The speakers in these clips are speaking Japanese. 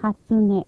初音。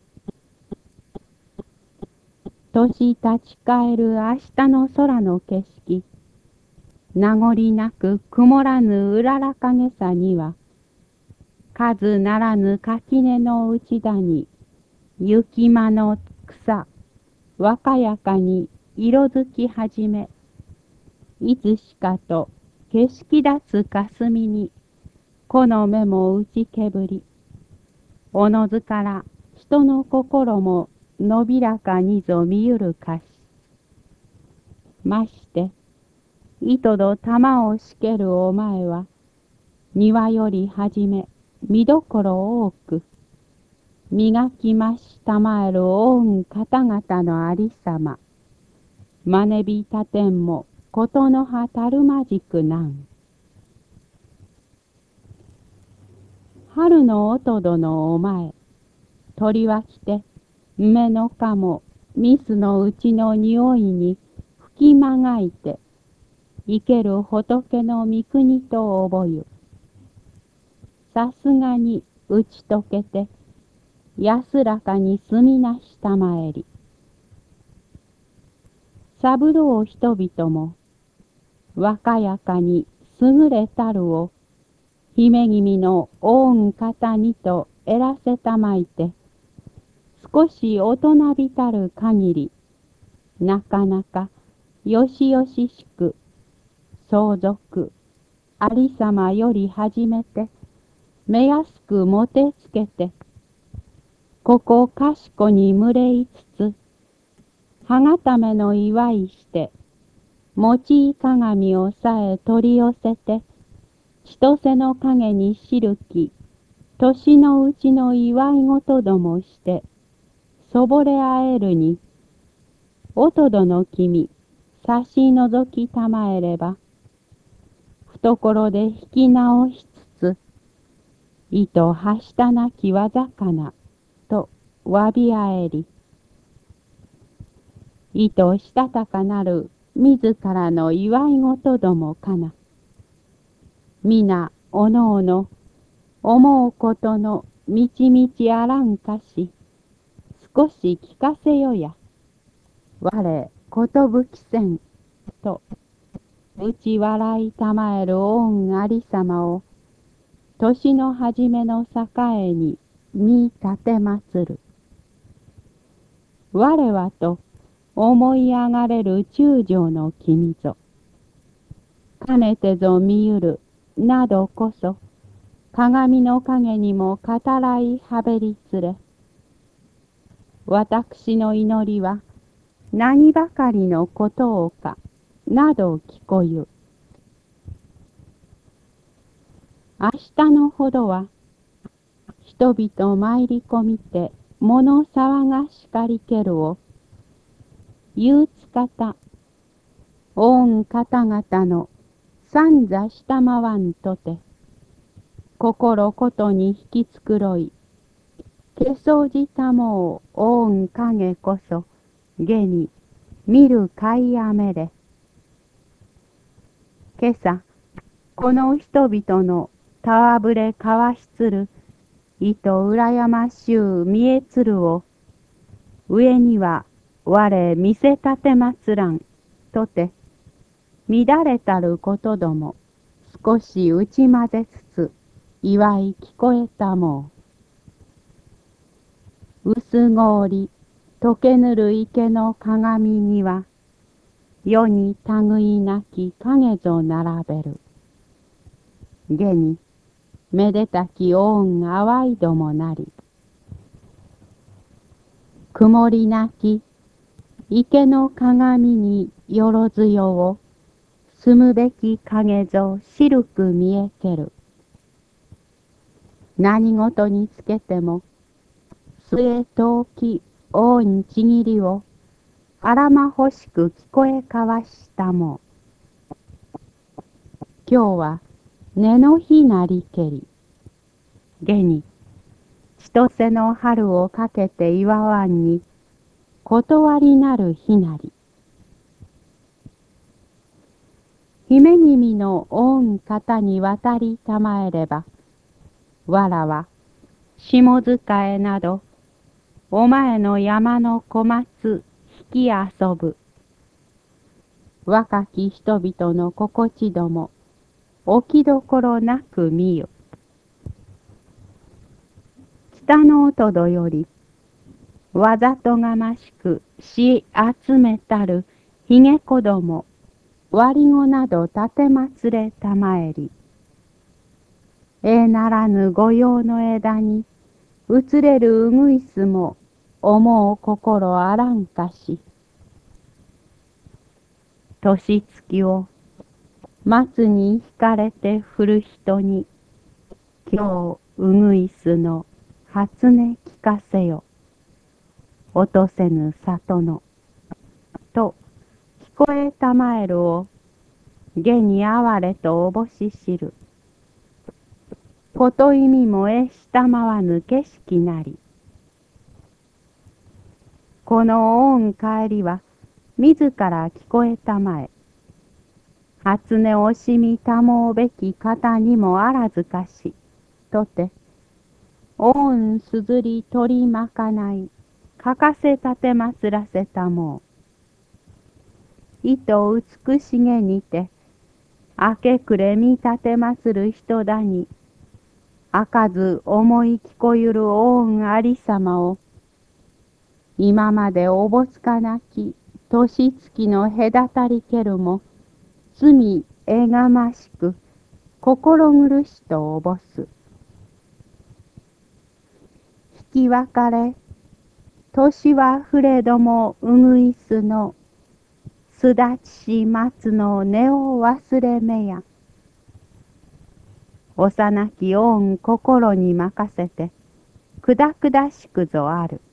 年立ち返る明日の空の景色。名残なく曇らぬうらら影さには、数ならぬ垣根の内田に、雪間の草、若やかに色づき始め、いつしかと景色立つ霞に、この目も打ちけぶり、おのずから人の心ものびらかにぞ見ゆるかし。まして、糸と玉をしけるお前は、庭よりはじめ見どころ多く、磨きましたまえる御恩方々のありさま、まねびたてんもことの葉たるまじくなん。春のおとどのお前、鳥は来て、梅の鴨、ミスのうちの匂いに吹きまがいて、生ける仏の御国と覚ゆ。さすがに打ち解けて、安らかに住みなしたまえり。三郎人々も、若やかに優れたるを、姫君の御恩方にと得らせたまいて、少し大人びたる限り、なかなかよしよししく、相続、ありさまより始めて、目安くもてつけて、ここかしこに群れいつつ、はがための祝いして、持い鏡をさえ取り寄せて、千歳の影にしるき、年のうちの祝い事どもして、そぼれあえるに、おとどの君、差しのぞきたまえれば、懐で引き直しつつ、糸はしたなきわざかな、とわびあえり、糸したたかなる自らの祝い事どもかな。皆おのおの思うことのみちみちあらんかし、少し聞かせよや。我ことぶきせんと、うち笑いたまえる御恩ありさまを、年の初めの境に見立てまつる。我はと思い上がれる中将の君ぞ。かねてぞ見ゆるなどこそ、鏡の影にも語らいはべりつれ。私の祈りは何ばかりのことをか、など聞こゆ。明日のほどは、人々参り込みて、物騒がしかりけるを、憂鬱方、御恩方々の三座下回んとて、心ことに引き繕い、けそじたもう御恩影こそ、下に見るかいあめれ。今朝、この人々のたわぶれかわしつる、いとうらやましゅう見えつるを、上には我見せ立てまつらん、とて、乱れたることども、少し打ち混ぜつつ、祝い聞こえたもう。薄氷、溶けぬる池の鏡には、世に類なき影ぞ並べる。下に、めでたき御恩淡いどもなり。曇りなき池の鏡によろずよを、住むべき影ぞ白く見えける。何事につけても、末遠き大いちぎりを、あらま欲しく聞こえかわしたも。今日は根の日なりけり。下に、千歳の春をかけて祝わんに、断りなる日なり。姫君の御恩方に渡りたまえれば、わらは、下使えなど、 お前の山の小松引き遊ぶ。若き人々の心地ども、置きどころなく見よ。北の音どより、わざとがましくし集めたるひげ子ども、割り子など立てまつれたまえり。ならぬ御用の枝に、移れるうぐいすも、思う心あらんかし。年月を松に惹かれて降る人に、今日うぐいすの初音聞かせよ。落とせぬ里の、と聞こえたまえるを、下に哀れとおぼし知る。こと意味もしたまわぬ景色なり。この恩帰りは、自ら聞こえたまえ。初音惜しみたもうべき方にもあらずかし、とて、恩すずり取りまかない、かかせたてますらせたもう。糸美しげにて、明け暮れ見立てまする人だに、開かず思い聞こゆる恩ありさまを、今までおぼつかなき年月の隔たりけるも、罪えがましく心苦しとおぼす。引き別れ、年はふれどもうぐいすの、すだちし松の根を忘れめや。幼き恩心に任せて、くだくだしくぞある。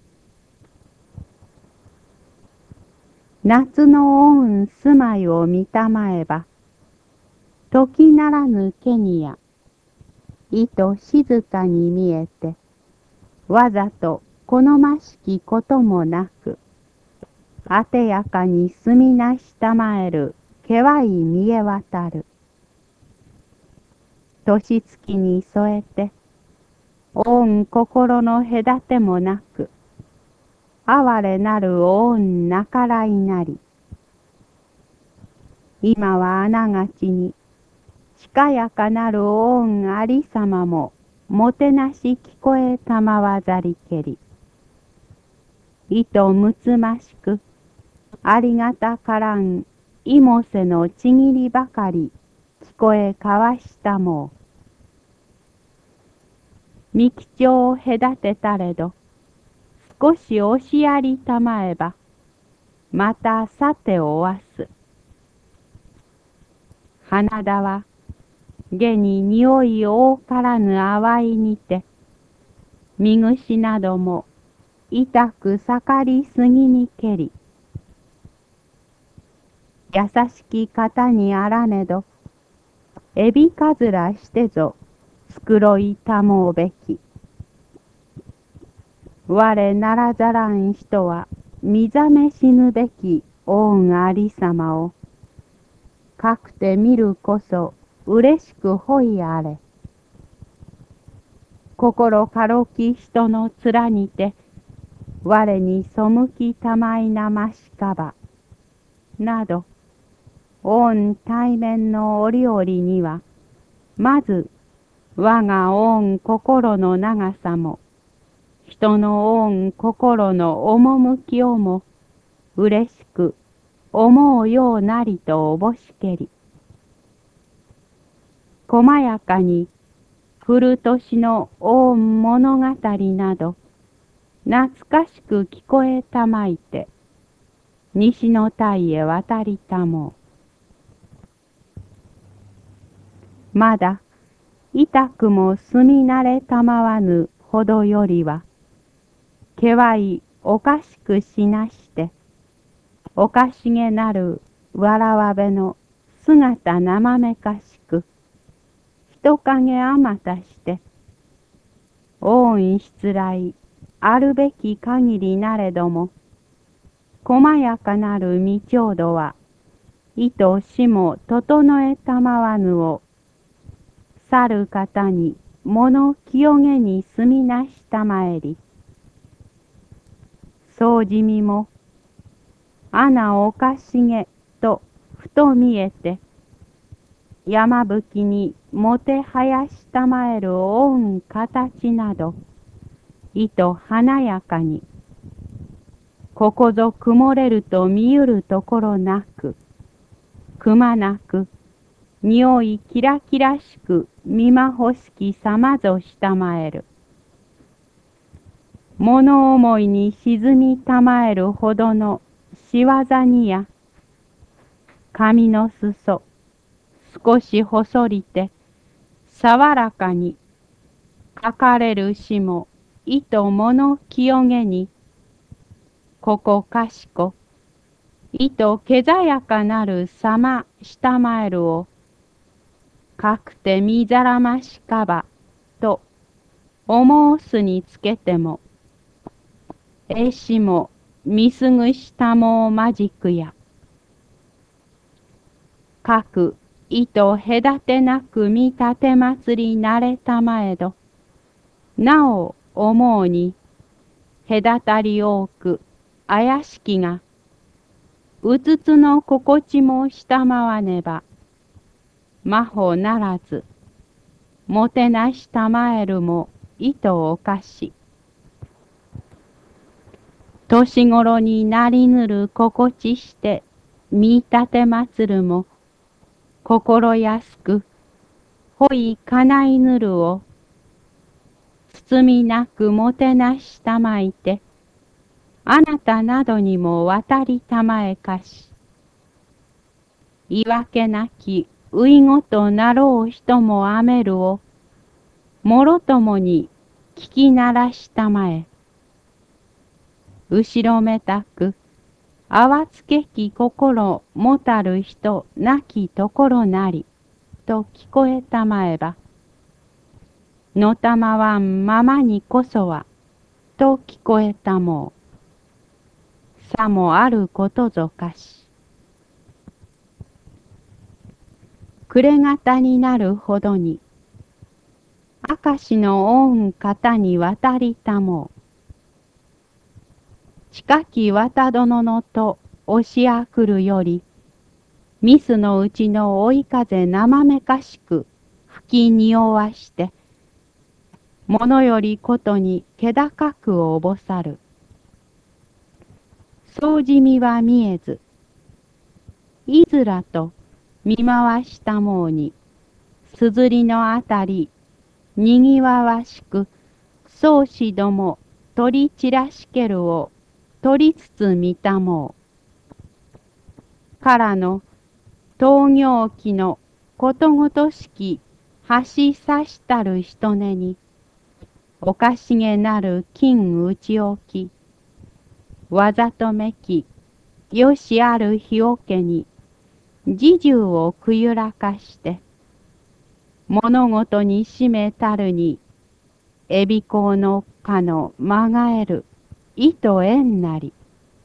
夏の恩住まいを見たまえば、時ならぬけにや、糸静かに見えて、わざと好ましきこともなく、あてやかに住みなしたまえるけわい見え渡る。年月に添えて、恩心の隔てもなく、哀れなる恩なからいなり。今はあながちに、近やかなる恩ありさまも、もてなし聞こえたまわざりけり。いとむつましく、ありがたからん、いもせのちぎりばかり、聞こえかわしたもう。みきちょを隔てたれど、少し押しやりたまえば、またさておわす。花田は、下に匂い多からぬ淡いにて、みぐしなども、痛く盛りすぎにけり。優しき方にあらねど、エビかずらしてぞ、繕いたもうべき。我ならざらん人は、見ざめしぬべき恩ありさまを、かくて見るこそ、嬉しくほいあれ。心軽き人の面にて、我に背きたまいなましかば、など、恩対面の折々には、まず、我が恩心の長さも、人の恩心の趣をも、嬉しく思うようなりとおぼしけり。細やかに、古年の恩物語など、懐かしく聞こえたまいて、西の太へ渡りたもう。まだ、痛くも住み慣れたまわぬほどよりは、けわいおかしくしなして、おかしげなるわらわべの姿生めかしく、人影あまたして、恩失来あるべき限りなれども、細やかなる道調度は、意としも整えたまわぬを、去る方に物清げに住みなしたまえり。 そうじみも、穴おかしげとふと見えて、山吹きにもてはやしたまえるおうん形など、いと華やかに、ここぞ曇れると見ゆるところなく、くまなく、匂いキラキラしく見まほしきさまぞしたまえる。物思いに沈みたまえるほどの仕業にや、髪の裾、少し細りて、爽らかに、書かれる詩も、意図物清げに、ここかしこ、意図けざやかなるさましたまえるを、かくてみざらましかば、と、思うすにつけても、えしも、みすぐしたもうまじくや、かく、意図隔てなく見立て祭りなれたまえど、なお思うに、隔たり多く、怪しきが、うつつの心地も下回ねば、魔法ならず、もてなしたまえるも、意図おかし。年頃になりぬる心地して、見立て祭るも、心安く、ほいかないぬるを、包みなくもてなしたまいて、あなたなどにも渡りたまえかし。言い訳なきういごとなろう人もあめるを、もろともに聞きならしたまえ。後ろめたく、あわつけき心もたる人なきところなり、と聞こえたまえば、のたまわんままにこそは、と聞こえたもう。さもあることぞかし。暮れ方になるほどに、明石の御ん方に渡りたもう。近き渡殿のと押しあくるより、ミスのうちの追い風生めかしく吹き匂わして、物よりことに気高くおぼさる。そうじみは見えず、いずらと見回したもうに、すずりのあたり、にぎわわしく、そうしども取り散らしけるを取りつつ見たもう。からの闘行機のことごとしき橋さしたる人根に、おかしげなる金打ち置き、わざとめき、よしある日おけに、侍従をくゆらかして、物事にしめたるに、エビコのかのまがえる、意図縁なり。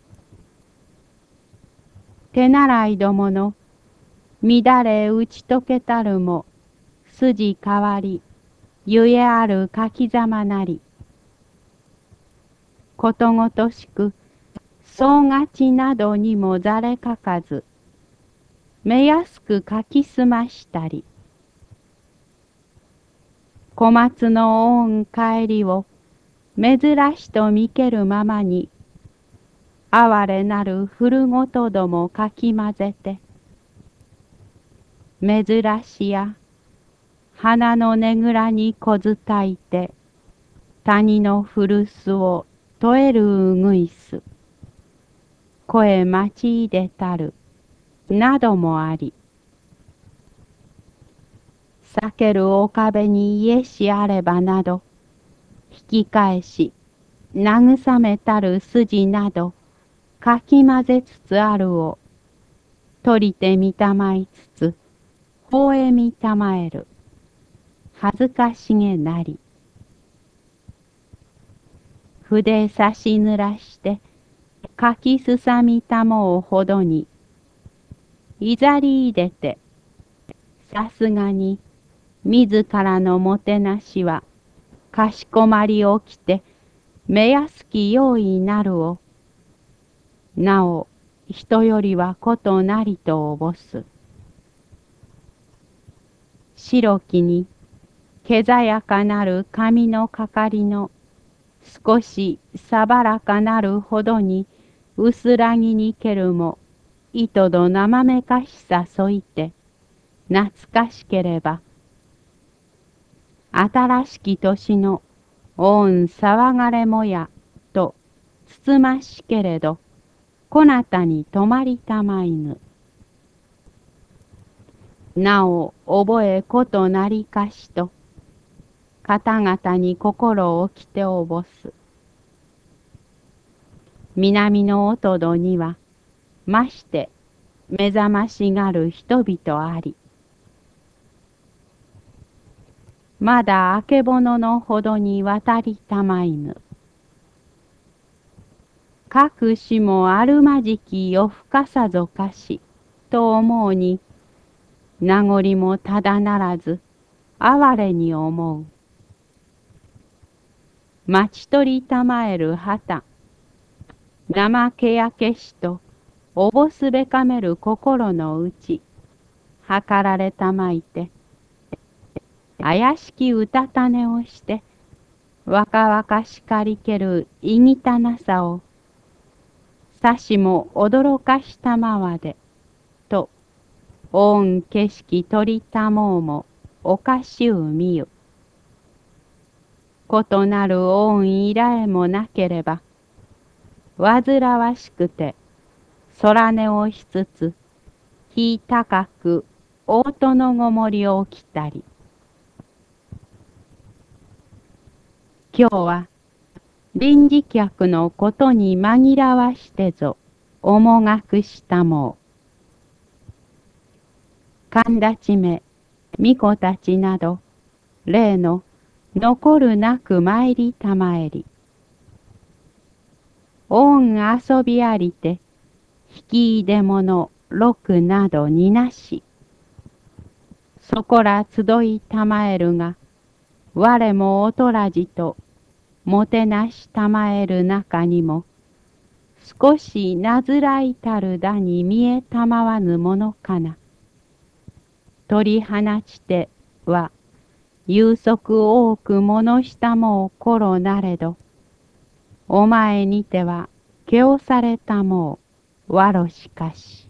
手習いどもの、乱れ打ち解けたるも、筋変わり、ゆえある書きざまなり。ことごとしく、そうがちなどにもざれかかず、目安く書きすましたり。小松の御帰りを、珍しと見けるままに、哀れなる古ごとどもかき混ぜて、珍しや、花のねぐらにこずたいて、谷の古巣を問えるうぐいす、声待ちいでたる、などもあり、避けるお壁に家しあればなど、引き返し、慰めたる筋など、かき混ぜつつあるを、取りてみたまいつつ、ほえみたまえる、恥ずかしげなり。筆差し濡らして、書きすさみたもうほどに、いざりいでて、さすがに、自らのもてなしは、かしこまり起きて、目安き用意なるを、 なお人よりはことなりとおぼす。白きにけざやかなる髪のかかりの少しさばらかなるほどに薄らぎにけるもいとど生めかしさそいて懐かしければ新しき年のおん騒がれもやとつつましけれどこなたに泊まりたまいぬ。なお覚えことなりかしと方々に心をきておぼす。南のおとどにはまして目覚ましがる人々あり、まだあけぼののほどに渡りたまいぬ。かくしもあるまじき夜更かさぞかしと思うに名残もただならず哀れに思う。待ち取りたまえる旗怠けやけしとおぼすべかめる心のうち計られたまいて怪しきうたた寝をして若々しかりけるいぎたなさをさしも驚かしたまわでとおん景色取りたもうもおかしゅうみゆ。ことなるおんいらえもなければ煩わしくて空音をしつつ日高く大戸のごもりを起きたり。今日は臨時客のことに紛らわしてぞおもがくしたもう。神立ちめ巫女たちなど例の残るなく参りたまえり。おん遊びありて引きいでもの六などになし。そこら集いたまえるが我もおとらじともてなしたまえる中にも少しなずらいたるだに見えたまわぬものかな。取り放ちては有足多く物したもう頃なれどお前にてはけおされたもうわろしかし。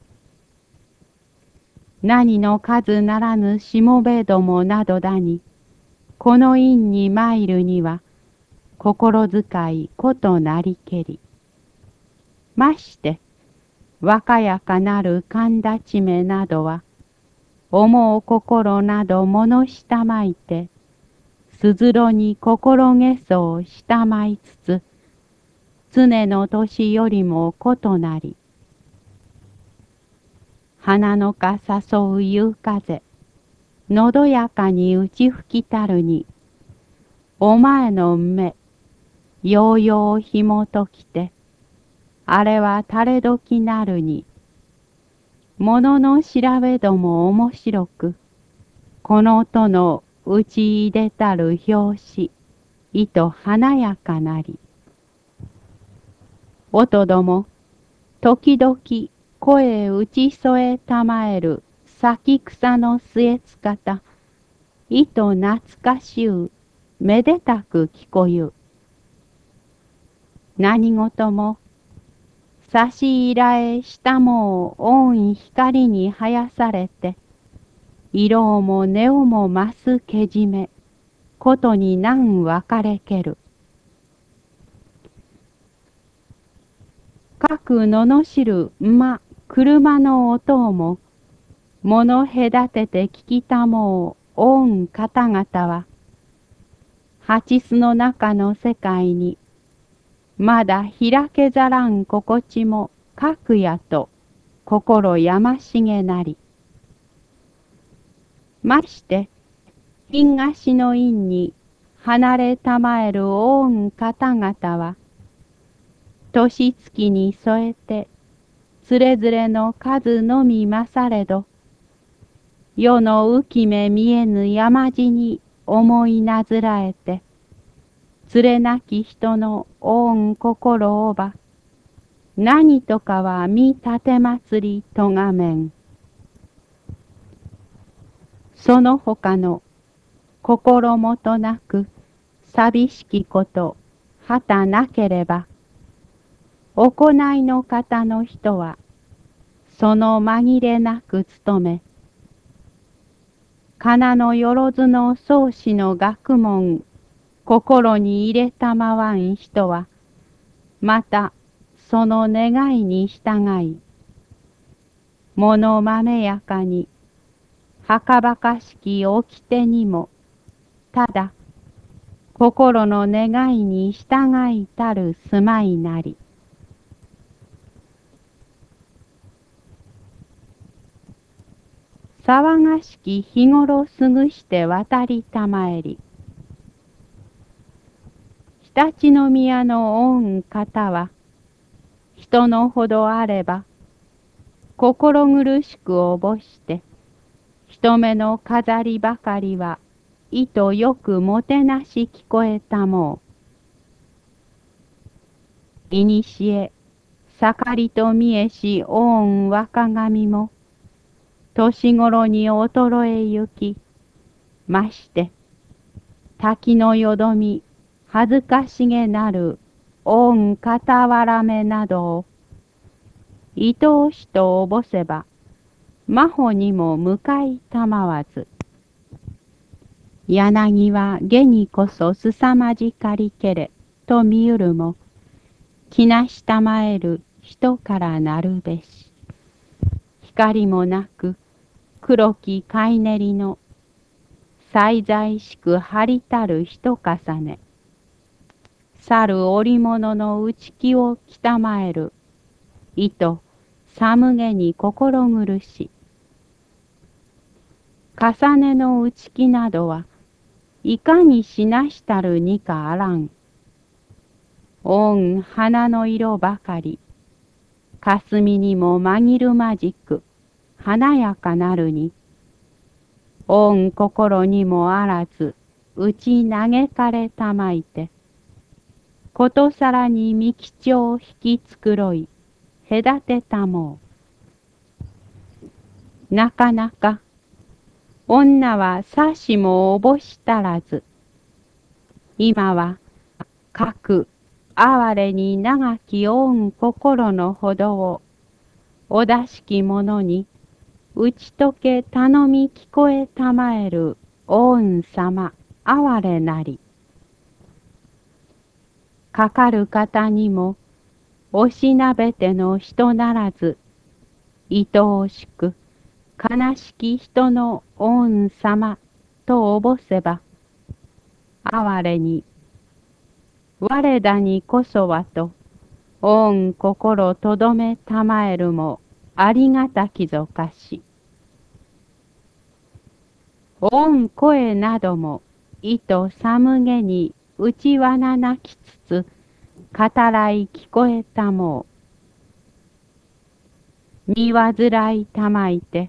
何の数ならぬしもべどもなどだにこの院に参るには心遣いことなりけり。まして若やかなる神立ちめなどは思う心など物したまいてすずろに心げそうしたまいつつ常の年よりもことなり。花のか誘う夕風のどやかに打ち吹きたるにお前の目ようようひもときてあれは垂れ時なるにものの調べども面白くこの音の打ち入れたる拍子いと華やかなり。音ども時々声打ち添えたまえる咲草の末つかたいと懐かしゅうめでたく聞こゆ。何事も差し入らえしたもう大い光に生やされて色も根をも増すけじめことに難分かれける。かく罵る車の音も物隔てて聞きたもうおん方々は蜂巣の中の世界にまだ開けざらん心地もかくやと心やましげなり。まして東の院に離れたまえるおん方々は年月に添えてつれづれの数のみ勝れど世の浮き目見えぬ山地に思いなずらえて連れなき人のおん心をば何とかは見立て祭りとがめん。その他の心もとなく寂しきことはたなければ、行いの方の人はその紛れなく務め、かなのよろずの創始の学問心に入れたまわん人は、またその願いに従い、物まめやかに、はかばかしき掟にも、ただ心の願いに従いたる住まいなり。騒がしき日頃過ぐして渡りたまえり。常陸宮の御方は、人のほどあれば、心苦しくおぼして、人目の飾りばかりは、意図よくもてなし聞こえたもう。いにしえ、盛りと見えし御恩若神も、年頃に衰えゆき、まして、滝のよどみ、恥ずかしげなる御傍らめなどを、愛おしとおぼせば、真帆にも向かいたまわず。柳は下にこそすさまじかりけれ、と見ゆるも、気なしたまえる人からなるべし。光もなく、黒きかいねりの、最在しく張りたる人重ね。去る織物の内気をきたまえる、糸、寒げに心苦し。重ねの内気などは、いかにしなしたるにかあらん。御花の色ばかり、霞にも紛るまじく、華やかなるに、御心にもあらず、打ち嘆かれたまいて、ことさらに三吉を引き繕い、隔てたもう。なかなか、女はさしもおぼしたらず、今は、かく、哀れに長き御心のほどを、おだしき者に、打ち解け頼み聞こえたまえる、御様、哀れなり。かかる方にも、おしなべての人ならず、愛おしく、悲しき人の御様、とおぼせば、哀れに、我らにこそはと、御心とどめたまえるも、ありがたきぞかし。御声なども、意図寒げに内輪な泣きつつ、語らい聞こえたもう。見患いたまいて、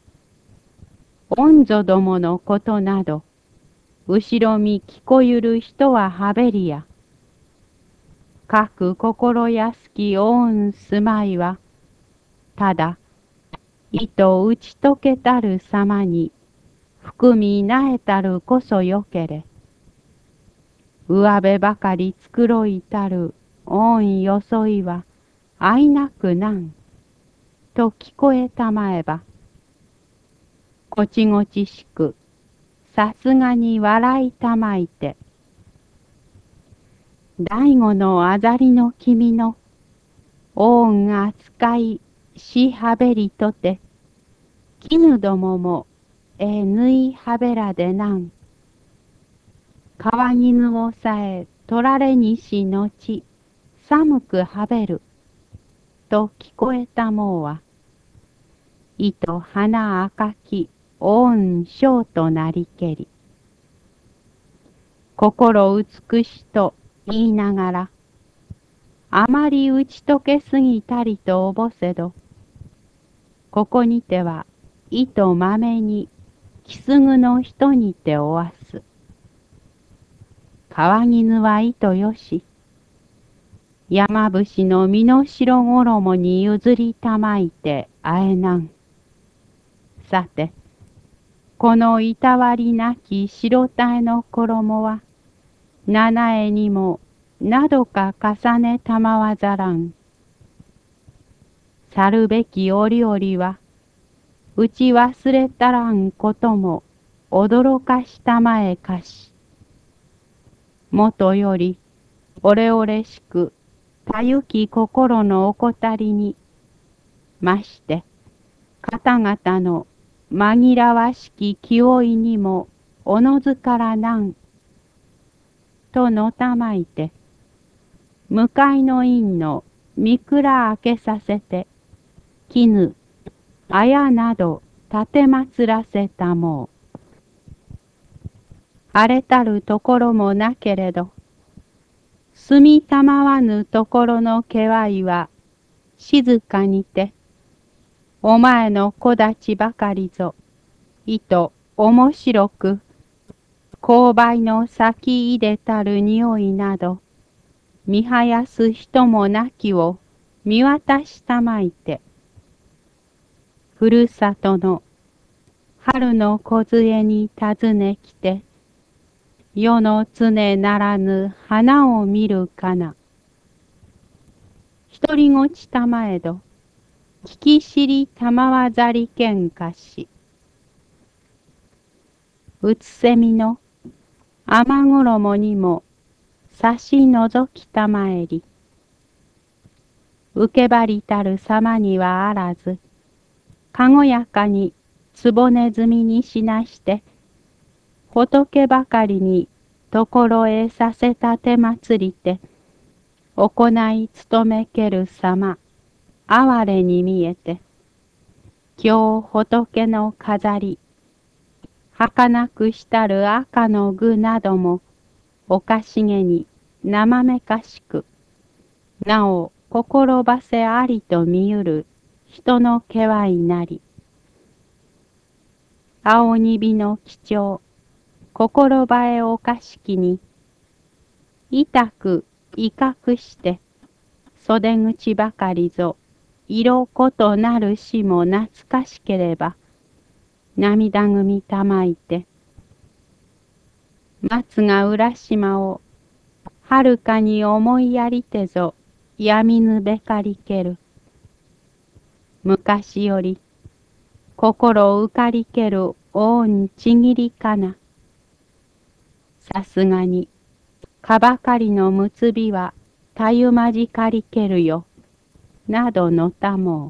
御ぞどものことなど、後ろ見聞こゆる人ははべりや。かく心安き御住まいは、ただ、意図打ち解けたる様に、含みなえたるこそよけれ。上辺ばかり繕いたる御よそいは、あいなくなん、と聞こえたまえば、こちごちしく、さすがに笑いたまいて、大悟のあざりの君の、御扱いしはべりとて、絹どもも、縫いはべらでなん。川絹をさえ取られにしのち、寒くはべる。と聞こえたもうは、糸花赤き、御章となりけり。心美しと言いながら、あまり打ち解けすぎたりとおぼせど、ここにては、糸まめに、きすぐの人にておわす。川絹は糸よし。 山伏の身の代衣に譲りたまいてあえなん。さて、このいたわりなき白体の衣は、七重にもなどか重ねたまわざらん。去るべき折々は、打ち忘れたらんことも驚かしたまえかし。もとより、おれおれしく、たゆき心の怠りに、まして、方々の紛らわしき気負いにもおのずからなん、とのたまいて、向かいの院のみくら開けさせて、絹、あやなど立てまつらせたもう。荒れたるところもなけれど、住みたまわぬところの気合は、静かにて、お前の子立ちばかりぞ、いと面白く、勾配の咲き入れたる匂いなど、見はやす人もなきを見渡したまいて、ふるさとの春の梢に訪ねきて、世の常ならぬ花を見るかな。独りごちたまえど、聞き知りたまわざりけんかし。うつせみの雨衣にも差しのぞきたまえり。受けばりたる様にはあらず、かごやかにつぼね積みにしなして、仏ばかりにところへさせたてまつりて、行い勤めける様、哀れに見えて、今日仏の飾り、儚くしたる赤の具なども、おかしげに生めかしく、なお心ばせありと見ゆる人の気はいなり、青にびの貴重、心ばえおかしきに、痛く威嚇して、袖口ばかりぞ、色ことなるしも懐かしければ、涙ぐみたまいて、松が浦島を、はるかに思いやりてぞ、闇ぬべかりける。昔より、心浮かりける大んちぎりかな。さすがに、かばかりの結びは、たゆまじかりけるよ、などのたも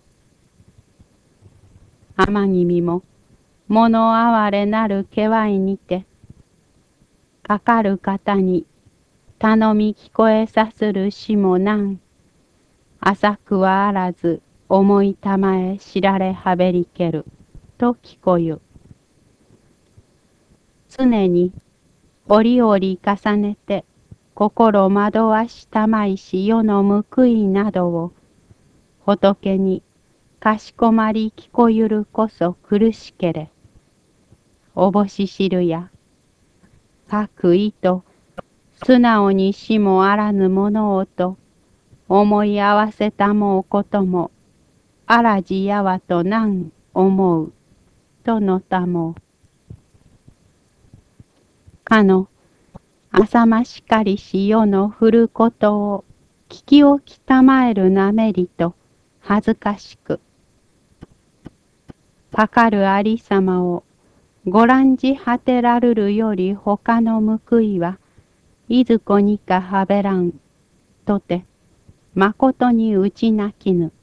う。天君も、物哀れなる気合にて、かかる方に、頼み聞こえさするしもなん。浅くはあらず、思いたまえ知られはべりける、と聞こゆ。常に、折々重ねて、心惑わしたまいし世の報いなどを、仏にかしこまり聞こゆるこそ苦しけれ。おぼし知るや、かく意と、素直にしもあらぬものをと、思い合わせたもうことも、あらじやわとなん思う、とのたもう。かの、浅ましかりし世の降ることを、聞きおきたまえるなめりと、恥ずかしく。かかるありさまを、ご覧じ果てらるるより他の報いは、いずこにかはべらん、とて、まことに打ち泣きぬ。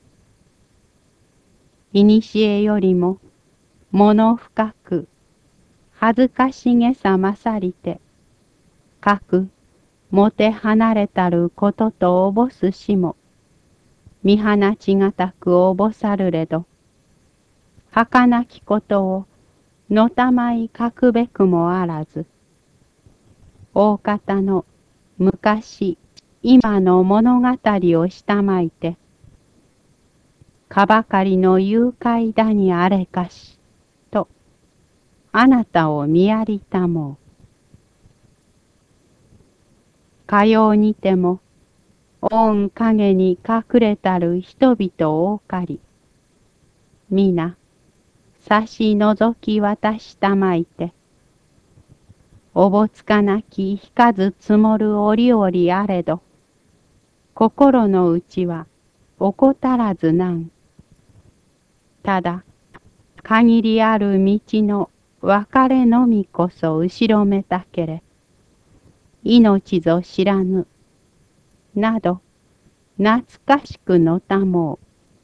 いにしえよりも、物深く、恥ずかしげさまさりて、かく、もて離れたることとおぼすしも、見放ちがたくおぼさるれど、儚きことを、のたまい書くべくもあらず、大方の昔、今の物語をしたまいて、かばかりの誘拐だにあれかし、と、あなたを見やりたもう。かようにても、 御影に隠れたる人々をお借り。皆、差し覗き渡したまいて、おぼつかなき引かず積もる折々あれど、心の内は怠らずなん。ただ、限りある道の別れのみこそ後ろめたけれ、命ぞ知らぬ、など、懐かしくのたも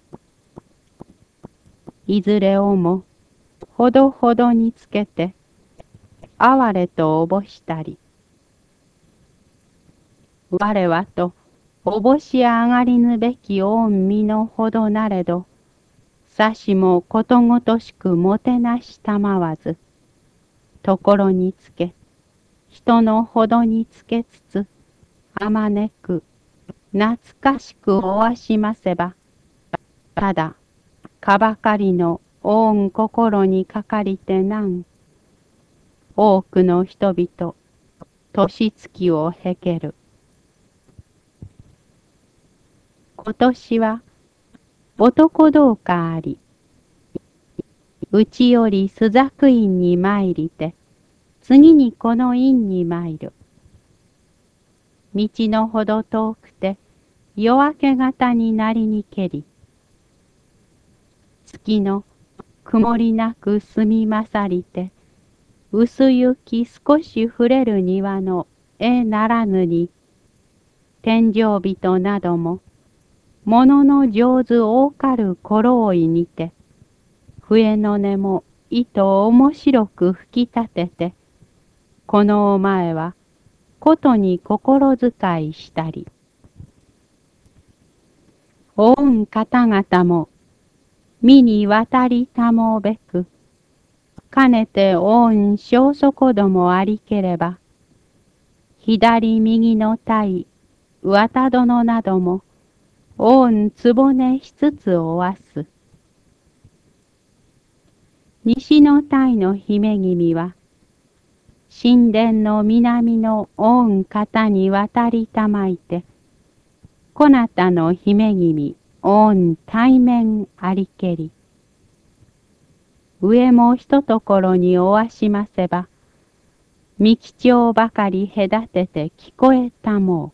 う。いずれをも、ほどほどにつけて、哀れとおぼしたり。我はと、おぼし上がりぬべき御身のほどなれど、さしもことごとしくもてなしたまわず、ところにつけ、人のほどにつけつつ、あまねく、懐かしくおわしませば、ただ、かばかりの御心にかかりてなん、多くの人々、年月をへける。今年は男どうかあり、うちより朱雀院に参りて、次にこの院に参る。道のほど遠くて、夜明け方になりにけり、月の曇りなく澄み勝りて、薄雪少し触れる庭の絵ならぬに、天井人なども、物の上手多かる頃追いにて、笛の音も糸面白く吹き立てて、このお前はことに心遣いしたり。御方々も、見に渡りたもべく、かねて御小底どもありければ、左右の体、綿殿なども、御局しつつおわす。西の体の姫君は、神殿の南の御方に渡りたまいて、こなたの姫君、御対面ありけり。上もひとところにおわしませば、三木町ばかり隔てて聞こえたも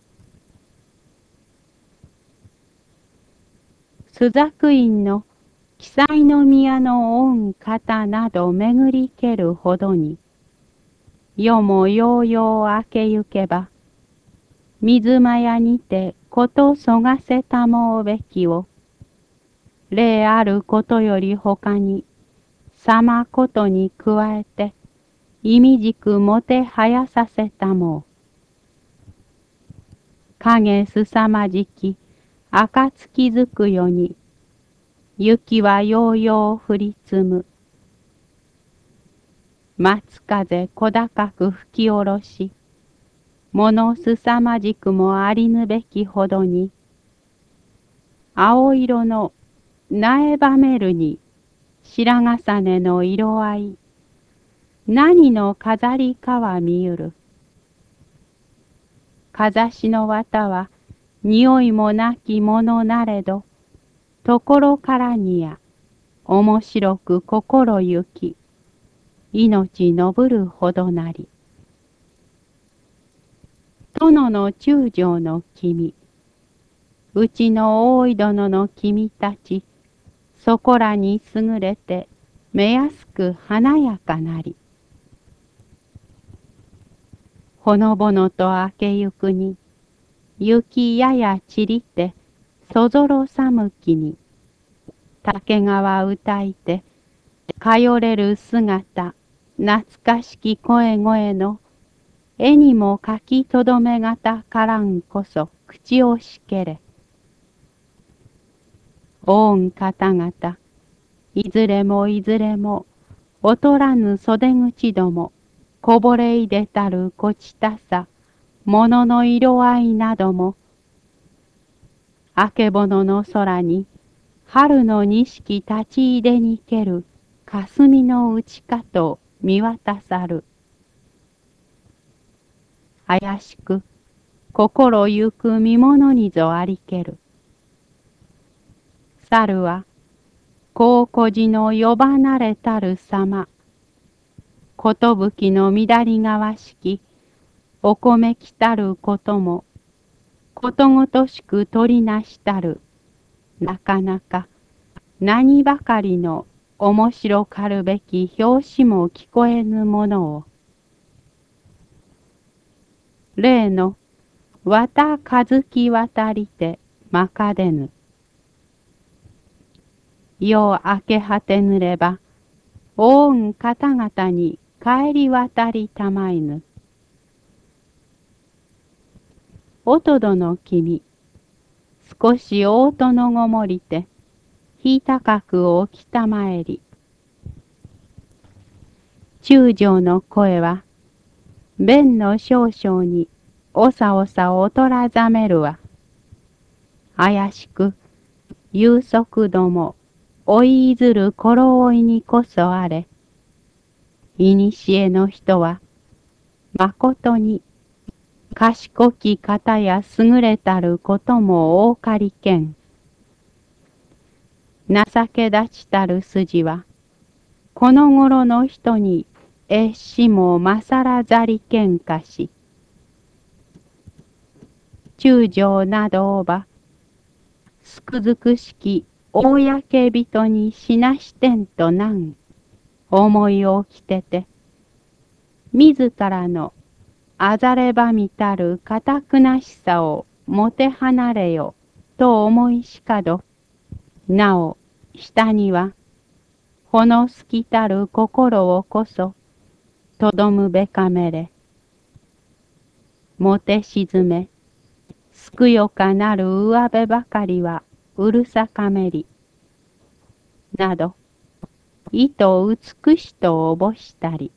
う。朱雀院の記載の宮の御方など巡りけるほどに、夜もようよう明けゆけば、水間屋にてことそがせたもうべきを、例あることよりほかに、さまことに加えて、いみじくもてはやさせたもう。影すさまじき、暁づくよに、雪はようよう降り積む。松風小高く吹き下ろし、物すさまじくもありぬべきほどに、青色の苗ばめるに白重ねの色合い、何の飾りかは見ゆる。かざしの綿は匂いもなきものなれど、ところからにや、面白く心ゆき、命のぶるほどなり。殿の中将の君、うちの大井殿の君たち、そこらに優れて、目安く華やかなり。ほのぼのと明けゆくに、雪やや散りて、そぞろ寒きに、竹川歌いて、かよれる姿、懐かしき声声の、絵にも書きとどめがたからんこそ口をしけれ。御方々、いずれもいずれも、劣らぬ袖口ども、こぼれいでたるこちたさ、物の色合いなども、あけぼのの空に、春の錦立ちいでにける、霞の内かと見渡さる。怪しく、 心ゆく見物にぞありける。猿は、高孤寺の呼ばなれたる様。ことぶきの乱りがわしき、お米きたることも、ことごとしく取りなしたる。なかなか、何ばかりの面白かるべき表紙も聞こえぬものを。例の、わたかずき渡りてまかでぬ。夜明け果てぬれば、大ん方々に帰り渡りたまいぬ。おとどの君、少し大とのごもりて、ひ高く起きたまえり。中将の声は、弁の少々に、おさおさおとらざめるわ。怪しく、有足ども、追いいずる頃追いにこそあれ。いにしえの人は、まことに、賢き方や優れたることも多かりけん。情け立ちたる筋は、この頃の人に、しも勝らざりけんかし。中将などをば、すくづくしき公人にしなしてんとなん思いをきてて、自らのあざればみたるかたくなしさをもて離れよと思いしかど、なお下にはほのすきたる心をこそとどむべかめれ。もて沈め、すくよかなる上辺ばかりはうるさかめり。など、意図美しとおぼしたり。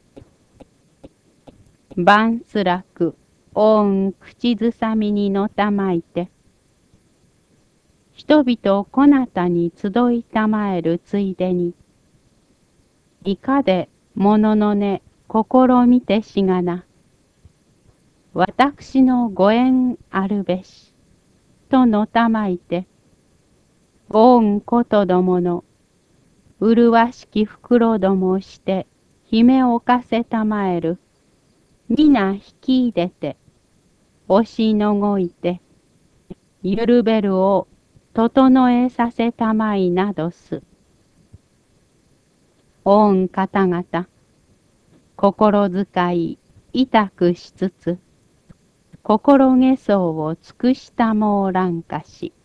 晩すらく、おん口ずさみにのたまいて、人々こなたに集いたまえるついでに、いかでもののね心見てしがな、私のご縁あるべし、とのたまいて、おんことどもの、うるわしき袋どもして、姫をかせたまえる、皆引き入れて、押しのごいて、ゆるべるを整えさせたまいなどす。おん方々、心遣い痛くしつつ、心げそうを尽くしたもうらんかし。